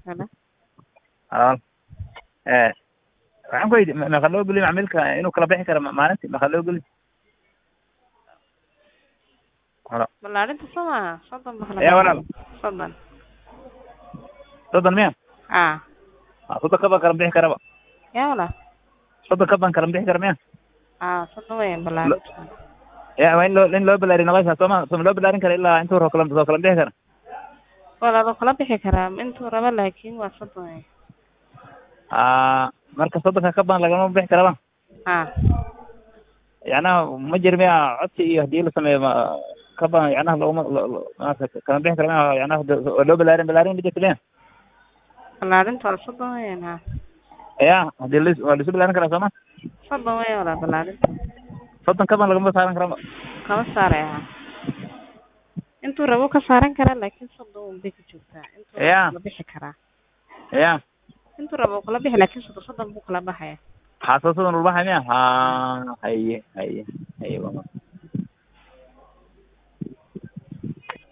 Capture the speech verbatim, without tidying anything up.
Hello. اه ee waxaan ku weydiiyey ma loo geliyo macmiilka inuu kala bixi karo maalintii ma loo geliyo halo Ballaarinta sama soddon bakla. ee walaal Soddon. soddon miya Ah. ah soddon ka baan kala bixi karaba Yaa walaal. soddon ka baan kala bixi kara miya Ah, soddon way ballaarinta. yaa waa in loo in loo ballaarin nolosha sooma sooma loo ballaarin kara ilaa intuu roo kala soo kala bixi kara Walaal kala bixi karaa intuu raba laakiin waa soddon way. ah marka soddon ka baan lagama bixi karaba Ah. yacnaha ma jirmiya codsi iyo haddii la sameeyo ma ka baan yacnaha looma kala bixi kara miya yacnaha loo ballaarin ballaarin ma jirto miya Ballaarinta waa soddon way ha. ya haddii la waa lisu ballaarin karaa sooma Soddon way walaal ballaarinta. soddon ka baan lagama saaran karaba Kama saaraya. Intuu rabo ka saaran karaa laakiin soddon uu bixi joogtaa. Intuu Yeah. la bixi karaa. ya Intuu rabo kala bixi laakiin soddon soddon buu kala baxaya. xaasasada nulbaxa miya ha haye haye haye